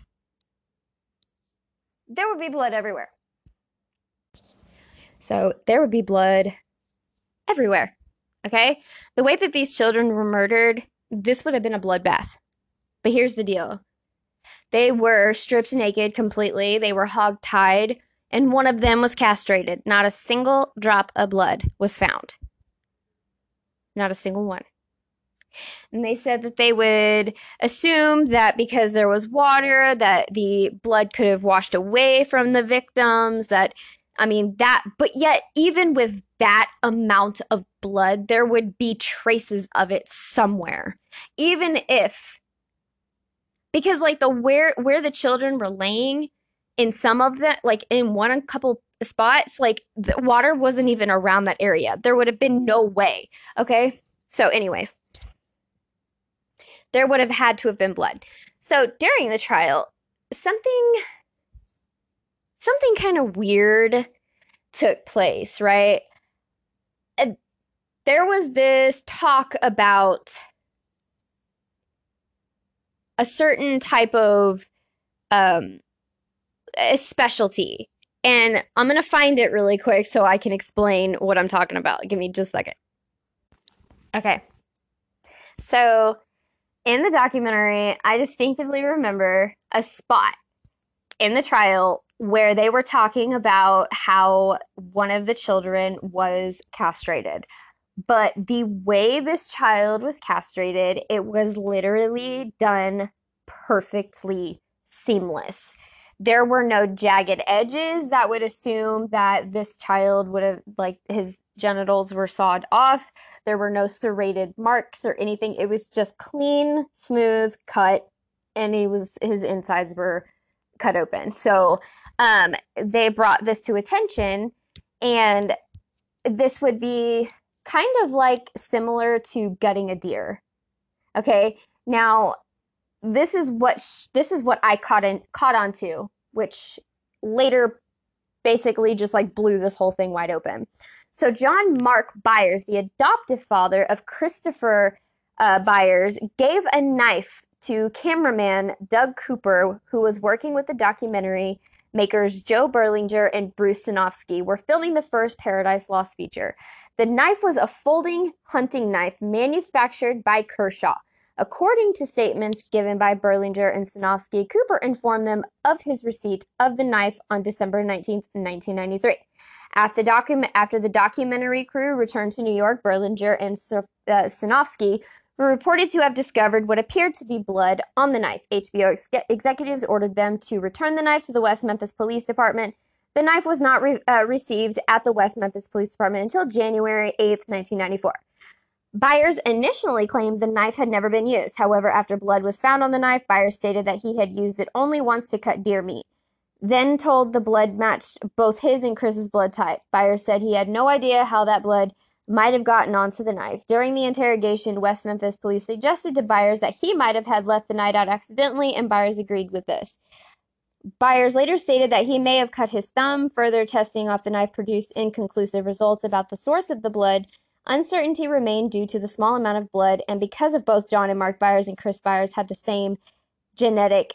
there would be blood everywhere. So there would be blood everywhere, okay? The way that these children were murdered, this would have been a bloodbath. But here's the deal. They were stripped naked completely. They were hog-tied, and one of them was castrated. Not a single drop of blood was found. Not a single one. And they said that they would assume that because there was water, that the blood could have washed away from the victims, that, I mean, that, but yet, even with that amount of blood, there would be traces of it somewhere. Even if, because like the, where, where the children were laying, in some of them, like in one a couple spots, like the water wasn't even around that area. There would have been no way, okay? So anyways, there would have had to have been blood. So during the trial, something something kind of weird took place, right? And there was this talk about a certain type of um, a specialty. And I'm going to find it really quick so I can explain what I'm talking about. Give me just a second. Okay. So in the documentary, I distinctively remember a spot in the trial where they were talking about how one of the children was castrated. But the way this child was castrated, it was literally done perfectly seamless. There were no jagged edges that would assume that this child would have, like, his genitals were sawed off. There were no serrated marks or anything. It was just clean, smooth cut, and he was his insides were cut open. So um, they brought this to attention, and this would be kind of like similar to gutting a deer. Okay, now this is what sh- this is what I caught in caught onto, which later basically just like blew this whole thing wide open. So John Mark Byers, the adoptive father of Christopher uh, Byers, gave a knife to cameraman Doug Cooper, who was working with the documentary makers Joe Berlinger and Bruce Sinofsky, were filming the first Paradise Lost feature. The knife was a folding hunting knife manufactured by Kershaw. According to statements given by Berlinger and Sinofsky, Cooper informed them of his receipt of the knife on December nineteenth, nineteen ninety-three. After, docu- after the documentary crew returned to New York, Berlinger and uh, Sinofsky were reported to have discovered what appeared to be blood on the knife. H B O ex- executives ordered them to return the knife to the West Memphis Police Department. The knife was not re- uh, received at the West Memphis Police Department until January eighth, nineteen ninety-four. Byers initially claimed the knife had never been used. However, after blood was found on the knife, Byers stated that he had used it only once to cut deer meat, then told the blood matched both his and Chris's blood type. Byers said he had no idea how that blood might have gotten onto the knife. During the interrogation, West Memphis police suggested to Byers that he might have had left the knife out accidentally, and Byers agreed with this. Byers later stated that he may have cut his thumb. Further testing off the knife produced inconclusive results about the source of the blood. Uncertainty remained due to the small amount of blood, and because of both John and Mark Byers and Chris Byers had the same genetic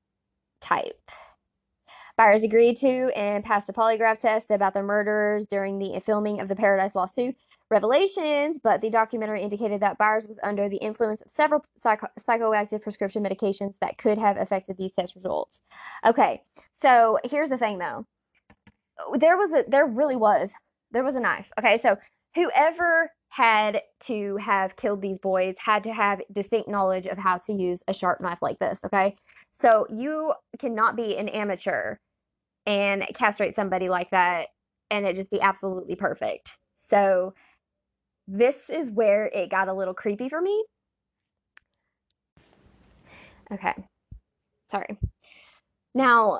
type. Byers agreed to and passed a polygraph test about the murders during the filming of the Paradise Lost two revelations, but the documentary indicated that Byers was under the influence of several psycho- psychoactive prescription medications that could have affected these test results. Okay, so here's the thing though. There was a, there really was, there was a knife. Okay, so whoever had to have killed these boys had to have distinct knowledge of how to use a sharp knife like this. Okay, so you cannot be an amateur and castrate somebody like that and it just be absolutely perfect. So this is where it got a little creepy for me. Okay, sorry. Now,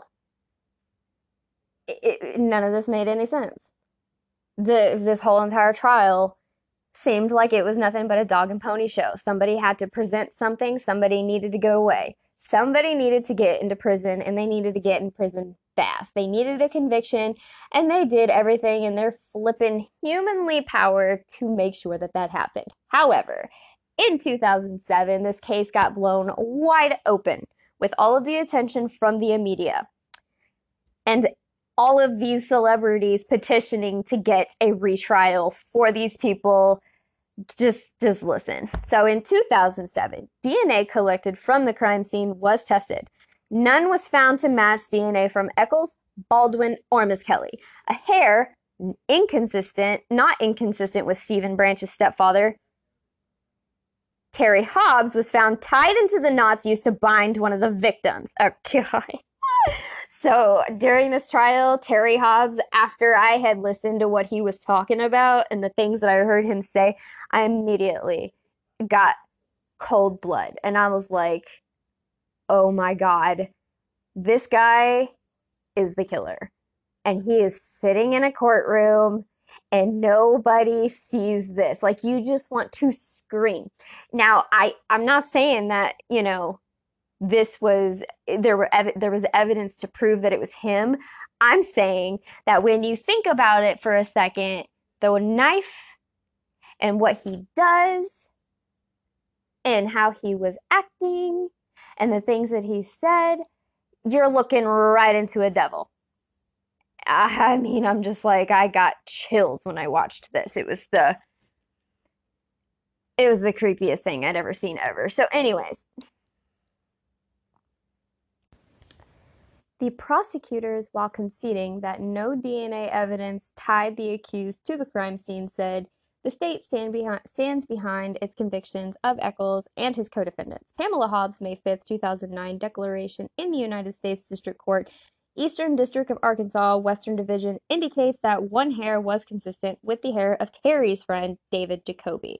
it, it, none of this made any sense. The this whole entire trial seemed like it was nothing but a dog and pony show. Somebody had to present something, somebody needed to go away. Somebody needed to get into prison, and they needed to get in prison fast. They needed a conviction, and they did everything in their flippin' humanly power to make sure that that happened. However, in two thousand seven, this case got blown wide open with all of the attention from the media. And all of these celebrities petitioning to get a retrial for these people. Just just listen. So in two thousand seven, D N A collected from the crime scene was tested. None was found to match D N A from Eccles, Baldwin, or Miss Kelly. A hair, inconsistent, not inconsistent with Stephen Branch's stepfather, Terry Hobbs, was found tied into the knots used to bind one of the victims. Oh, God. So during this trial, Terry Hobbs, after I had listened to what he was talking about and the things that I heard him say, I immediately got cold blood. And I was like, oh my God, this guy is the killer. And he is sitting in a courtroom and nobody sees this. Like, you just want to scream. Now, I, I'm not saying that, you know, this was there were ev- there was evidence to prove that it was him. I'm saying that when you think about it for a second, the knife and what he does and how he was acting and the things that he said, you're looking right into a devil. I mean, I'm just like, I got chills when I watched this. It was the It was the creepiest thing I'd ever seen ever. So, anyways, the prosecutors, while conceding that no D N A evidence tied the accused to the crime scene, said the state stand behind, stands behind its convictions of Echols and his co-defendants. Pamela Hobbs' May fifth, two thousand nine declaration in the United States District Court, Eastern District of Arkansas, Western Division, indicates that one hair was consistent with the hair of Terry's friend, David Jacoby.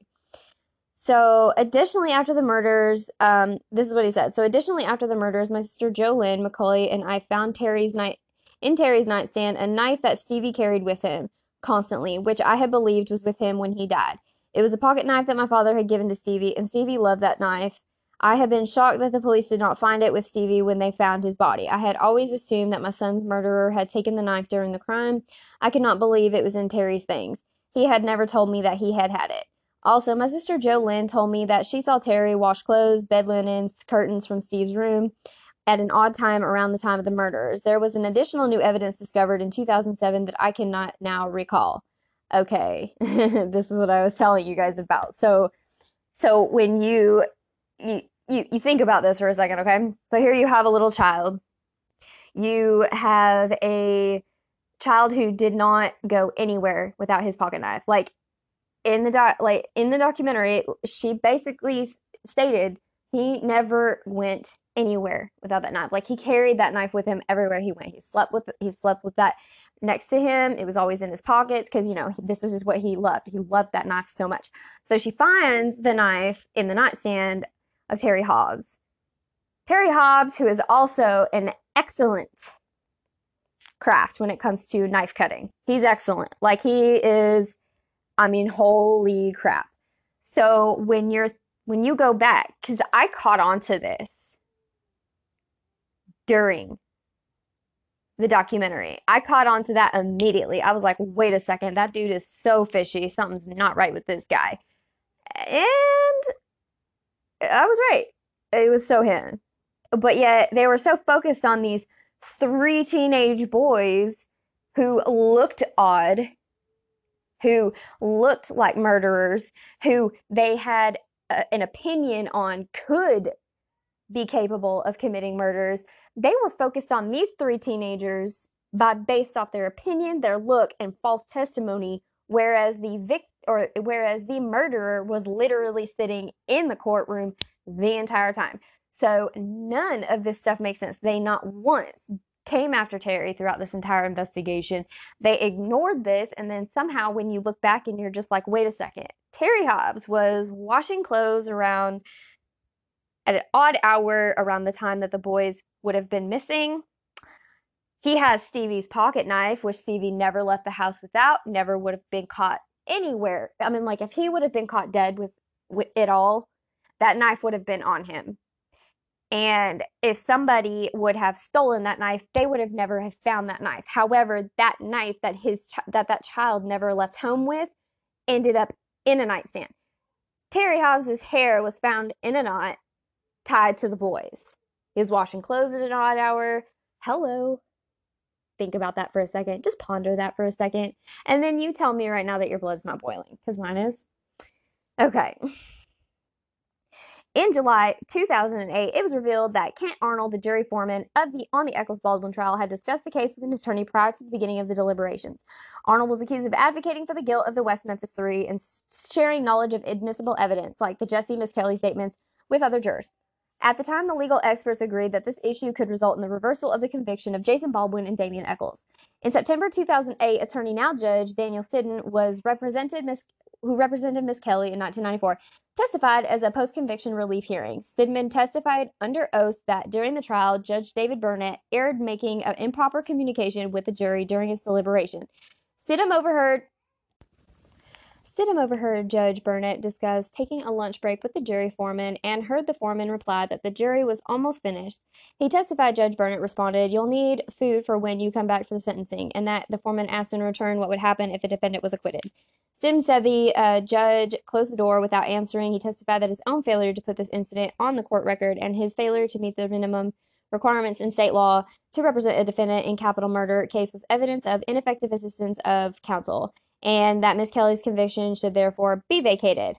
So, additionally, after the murders, um, this is what he said. So, additionally, after the murders, my sister Jolynn McCauley and I found Terry's night in Terry's nightstand a knife that Stevie carried with him constantly, which I had believed was with him when he died. It was a pocket knife that my father had given to Stevie, and Stevie loved that knife. I had been shocked that the police did not find it with Stevie when they found his body. I had always assumed that my son's murderer had taken the knife during the crime. I could not believe it was in Terry's things. He had never told me that he had had it. Also, my sister Jolynn told me that she saw Terry wash clothes, bed linens, curtains from Steve's room at an odd time around the time of the murders. There was an additional new evidence discovered in two thousand seven that I cannot now recall. Okay, this is what I was telling you guys about. So, so when you, you you you think about this for a second, okay? So here you have a little child. You have a child who did not go anywhere without his pocket knife. Like in the doc, like in the documentary, she basically stated he never went anywhere without that knife. Like he carried that knife with him everywhere he went. He slept with he slept with that next to him. It was always in his pockets because you know this is just what he loved. He loved that knife so much. So she finds the knife in the nightstand of Terry Hobbs. Terry Hobbs, who is also an excellent craft when it comes to knife cutting. He's excellent. Like he is. I mean, holy crap. So when you're when you go back, because I caught on to this during the documentary. I caught on to that immediately. I was like, wait a second, that dude is so fishy. Something's not right with this guy. And I was right. It was so him. But yet they were so focused on these three teenage boys who looked odd, who looked like murderers, who they had a, an opinion on could be capable of committing murders. They were focused on these three teenagers by based off their opinion, their look, and false testimony, whereas the vic or whereas the murderer was literally sitting in the courtroom the entire time. So none of this stuff makes sense. They not once came after Terry throughout this entire investigation. They ignored this, and then somehow when you look back and you're just like, wait a second, Terry Hobbs was washing clothes around at an odd hour around the time that the boys would have been missing. He has Stevie's pocket knife, which Stevie never left the house without, never would have been caught anywhere. I mean, like, if he would have been caught dead with, with it all, that knife would have been on him. And if somebody would have stolen that knife, they would have never have found that knife. However, that knife that his that that child never left home with ended up in a nightstand. Terry Hobbs's hair was found in a knot tied to the boys. He was washing clothes at an odd hour. Hello. Think about that for a second. Just ponder that for a second. And then you tell me right now that your blood's not boiling, because mine is. Okay. In July two thousand eight, it was revealed that Kent Arnold, the jury foreman of the on the Echols Baldwin trial, had discussed the case with an attorney prior to the beginning of the deliberations. Arnold was accused of advocating for the guilt of the West Memphis Three and sharing knowledge of admissible evidence, like the Jesse Miss Kelly statements, with other jurors. At the time, the legal experts agreed that this issue could result in the reversal of the conviction of Jason Baldwin and Damian Echols. In September two thousand eight, attorney now Judge Daniel Sidden was represented Miss who represented Miss Kelly in nineteen ninety-four, testified as a post-conviction relief hearing. Stidman testified under oath that during the trial, Judge David Burnett erred, making an improper communication with the jury during its deliberation. Stidham overheard Stidham overheard Judge Burnett discuss taking a lunch break with the jury foreman and heard the foreman reply that the jury was almost finished. He testified Judge Burnett responded, "You'll need food for when you come back for the sentencing," and that the foreman asked in return what would happen if the defendant was acquitted. Stidham said the uh, judge closed the door without answering. He testified that his own failure to put this incident on the court record and his failure to meet the minimum requirements in state law to represent a defendant in capital murder case was evidence of ineffective assistance of counsel, and that Miss Kelly's conviction should therefore be vacated.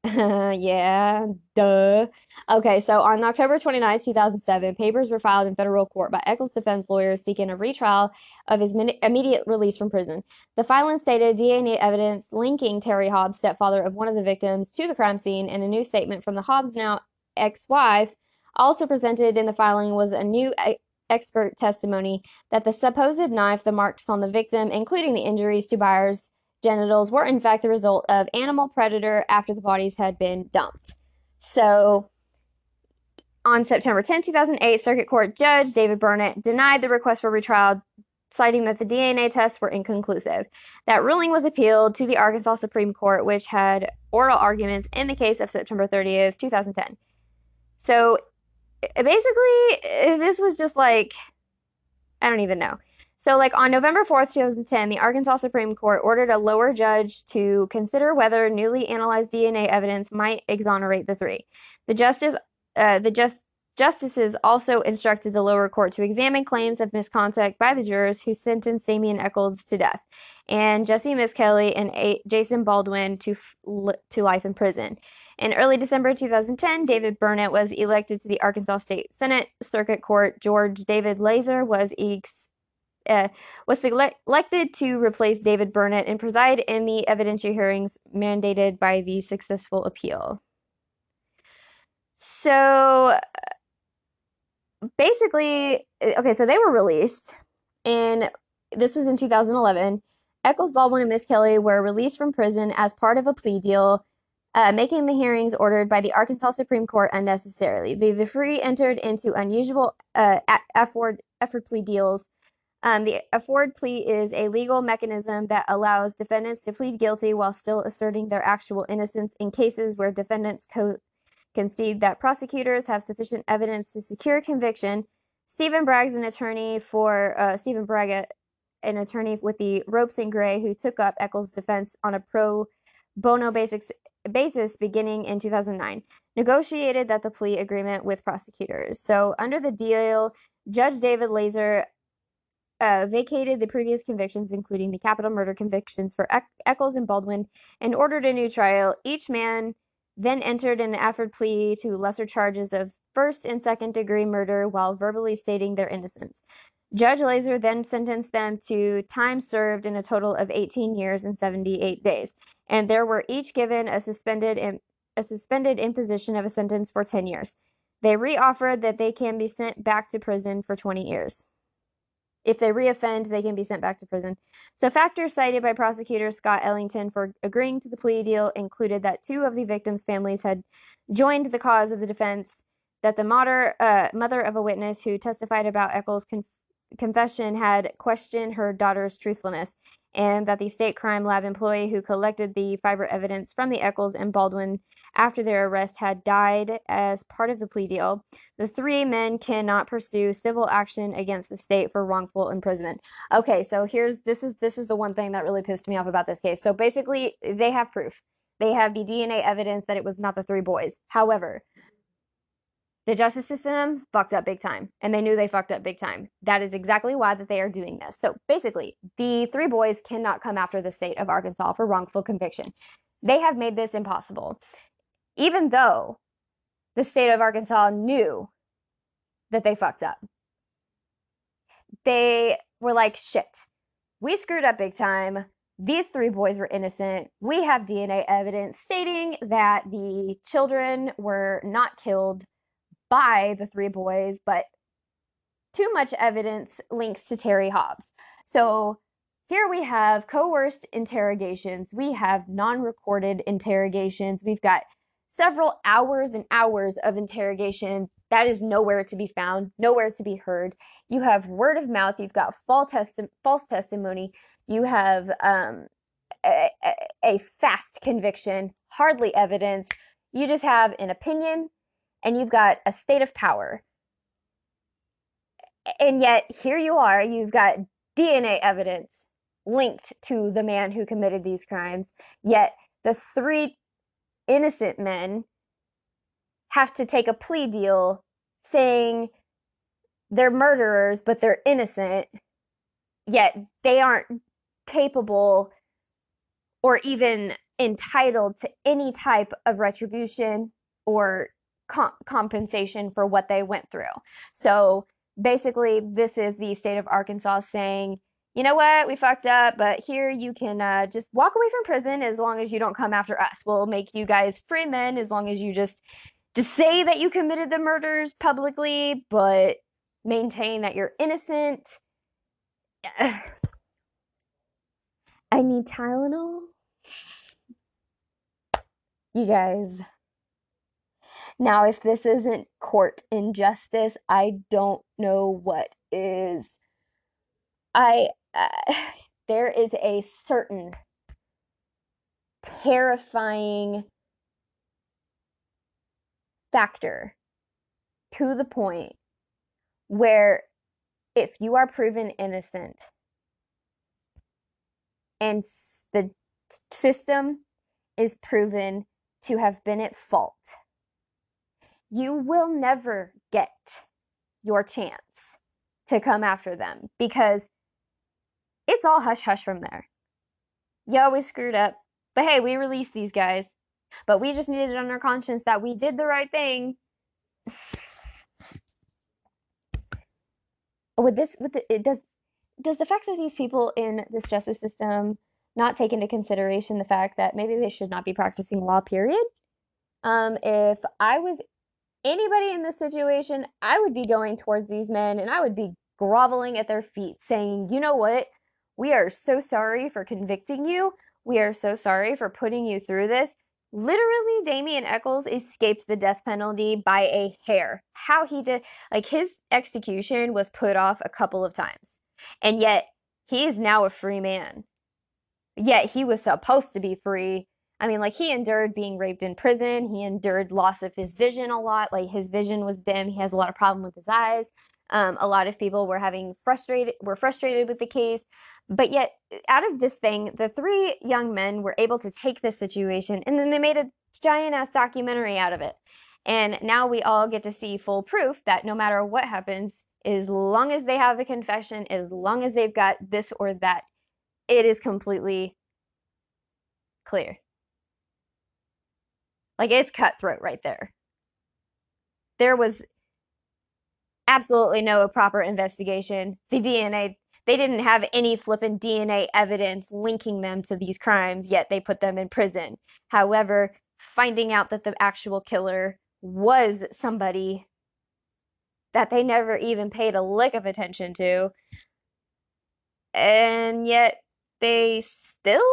Yeah, duh. Okay, so on October twenty-ninth, two thousand seven, papers were filed in federal court by Eccles' defense lawyers seeking a retrial of his min- immediate release from prison. The filing stated D N A evidence linking Terry Hobbs, stepfather of one of the victims, to the crime scene, and a new statement from the Hobbs' now ex-wife. Also presented in the filing was a new e- expert testimony that the supposed knife, the marks on the victim, including the injuries to Byers' genitals, were in fact the result of animal predator after the bodies had been dumped. So, on September tenth, two thousand eight, Circuit Court Judge David Burnett denied the request for retrial, citing that the D N A tests were inconclusive. That ruling was appealed to the Arkansas Supreme Court, which had oral arguments in the case of September thirtieth, two thousand ten. So, basically, this was just like, I don't even know. So, like on November fourth, two thousand ten, the Arkansas Supreme Court ordered a lower judge to consider whether newly analyzed D N A evidence might exonerate the three. The justice, uh, the just justices also instructed the lower court to examine claims of misconduct by the jurors who sentenced Damian Eccles to death, and Jesse Misskelley and A- Jason Baldwin to to life in prison. In early December two thousand ten, David Burnett was elected to the Arkansas State Senate Circuit Court. George David Laser was ex- uh, was selected to replace David Burnett and preside in the evidentiary hearings mandated by the successful appeal. So basically, okay, so they were released, and this was in two thousand eleven. Eccles, Baldwin, and Misskelley were released from prison as part of a plea deal, uh, making the hearings ordered by the Arkansas Supreme Court unnecessarily. The, the three entered into unusual uh, afford, afford plea deals. Um, the afford plea is a legal mechanism that allows defendants to plead guilty while still asserting their actual innocence in cases where defendants co- concede that prosecutors have sufficient evidence to secure conviction. Stephen Bragg's an attorney for uh, Stephen Bragg, an attorney with the Ropes and Gray, who took up Eccles' defense on a pro bono basics, basis beginning in two thousand nine, negotiated that the plea agreement with prosecutors. So under the deal, Judge David Laser uh, vacated the previous convictions, including the capital murder convictions for Eccles and Baldwin, and ordered a new trial. Each man then entered an afford plea to lesser charges of first and second degree murder while verbally stating their innocence. Judge Laser then sentenced them to time served in a total of eighteen years and seventy-eight days, and they were each given a suspended a suspended imposition of a sentence for ten years. They reoffered that they can be sent back to prison for twenty years. If they reoffend, they can be sent back to prison. So factors cited by prosecutor Scott Ellington for agreeing to the plea deal included that two of the victims' families had joined the cause of the defense, that the mother, uh, mother of a witness who testified about Eccles' con- confession had questioned her daughter's truthfulness, and that the state crime lab employee who collected the fiber evidence from the Eccles and Baldwin after their arrest had died as part of the plea deal. The three men cannot pursue civil action against the state for wrongful imprisonment. Okay, so here's this is this is the one thing that really pissed me off about this case. So basically, they have proof. They have the D N A evidence that it was not the three boys. However, the justice system fucked up big time, and they knew they fucked up big time. That is exactly why that they are doing this. So basically, the three boys cannot come after the state of Arkansas for wrongful conviction. They have made this impossible, even though the state of Arkansas knew that they fucked up. They were like, shit, we screwed up big time. These three boys were innocent. We have D N A evidence stating that the children were not killed by the three boys, but too much evidence links to Terry Hobbs. So here we have coerced interrogations. We have non-recorded interrogations. We've got several hours and hours of interrogation that is nowhere to be found, nowhere to be heard. You have word of mouth. You've got false, testi- false testimony. You have um, a, a fast conviction, hardly evidence. You just have an opinion, and you've got a state of power. And yet, here you are, you've got D N A evidence linked to the man who committed these crimes, yet the three innocent men have to take a plea deal saying they're murderers, but they're innocent, yet they aren't capable or even entitled to any type of retribution or com- compensation for what they went through. So basically, this is the state of Arkansas saying, you know what, we fucked up, but here you can uh, just walk away from prison as long as you don't come after us. We'll make you guys free men as long as you just just say that you committed the murders publicly, but maintain that you're innocent. I need Tylenol. You guys. Now, if this isn't court injustice, I don't know what is. I uh, there is a certain terrifying factor to the point where if you are proven innocent and the system is proven to have been at fault, you will never get your chance to come after them because it's all hush hush from there. You always screwed up, but hey, we released these guys, but we just needed it on our conscience that we did the right thing. With this, with the, it does, does the fact that these people in this justice system not take into consideration the fact that maybe they should not be practicing law, period? Um, if I was anybody in this situation, I would be going towards these men and I would be groveling at their feet saying, you know what? We are so sorry for convicting you. We are so sorry for putting you through this. Literally, Damien Echols escaped the death penalty by a hair. How he did, like his execution was put off a couple of times. And yet, he is now a free man. Yet, he was supposed to be free. I mean, like, he endured being raped in prison. He endured loss of his vision a lot. Like, his vision was dim. He has a lot of problem with his eyes. Um, a lot of people were having frustrated, were frustrated with the case. But yet, out of this thing, the three young men were able to take this situation, and then they made a giant-ass documentary out of it. And now we all get to see full proof that no matter what happens, as long as they have a confession, as long as they've got this or that, it is completely clear. Like, it's cutthroat right there. There was absolutely no proper investigation. The D N A, they didn't have any flippin' D N A evidence linking them to these crimes, yet they put them in prison. However, finding out that the actual killer was somebody that they never even paid a lick of attention to, and yet they still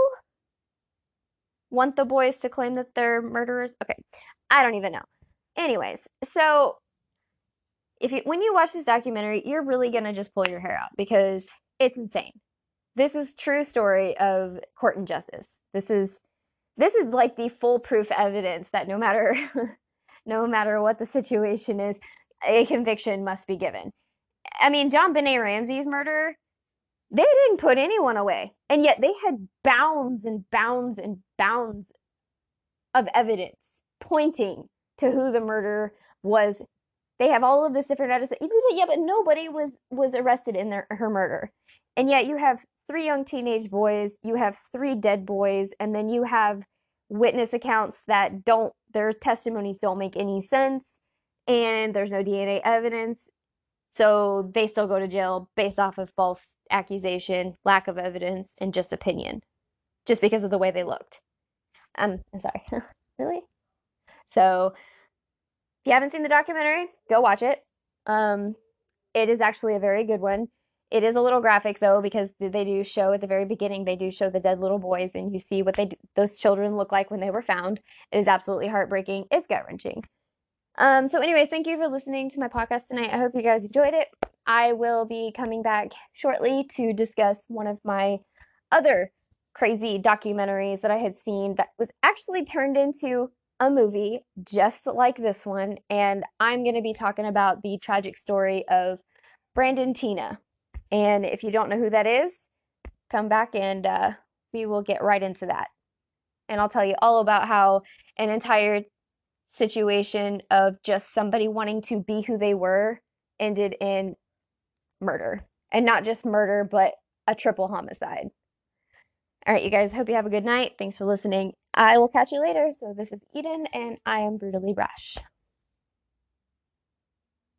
want the boys to claim that they're murderers. Okay, I don't even know. Anyways, so if you, when you watch this documentary, you're really gonna just pull your hair out because it's insane. This is true story of court injustice. This is this is like the foolproof evidence that no matter no matter what the situation is, a conviction must be given. I mean, JonBenet Ramsey's murder, they didn't put anyone away, and yet they had bounds and bounds and bounds of evidence pointing to who the murderer was. They have all of this different evidence. Yeah, but nobody was was arrested in their her murder, and yet you have three young teenage boys, you have three dead boys, and then you have witness accounts that don't, their testimonies don't make any sense, and there's no D N A evidence, so they still go to jail based off of false accusation, lack of evidence, and just opinion, just because of the way they looked. Um, I'm sorry, really? So, if you haven't seen the documentary, go watch it. Um, it is actually a very good one. It is a little graphic though, because they do show at the very beginning, they do show the dead little boys, and you see what they those children look like when they were found. It is absolutely heartbreaking. It's gut-wrenching. Um, so anyways, thank you for listening to my podcast tonight. I hope you guys enjoyed it. I will be coming back shortly to discuss one of my other crazy documentaries that I had seen that was actually turned into a movie just like this one, and I'm going to be talking about the tragic story of Brandon Teena. And if you don't know who that is, come back and uh, we will get right into that. And I'll tell you all about how an entire situation of just somebody wanting to be who they were ended in murder. And not just murder, but a triple homicide. All right, you guys, hope you have a good night. Thanks for listening. I will catch you later. So this is Eden, and I am Brutally Rash.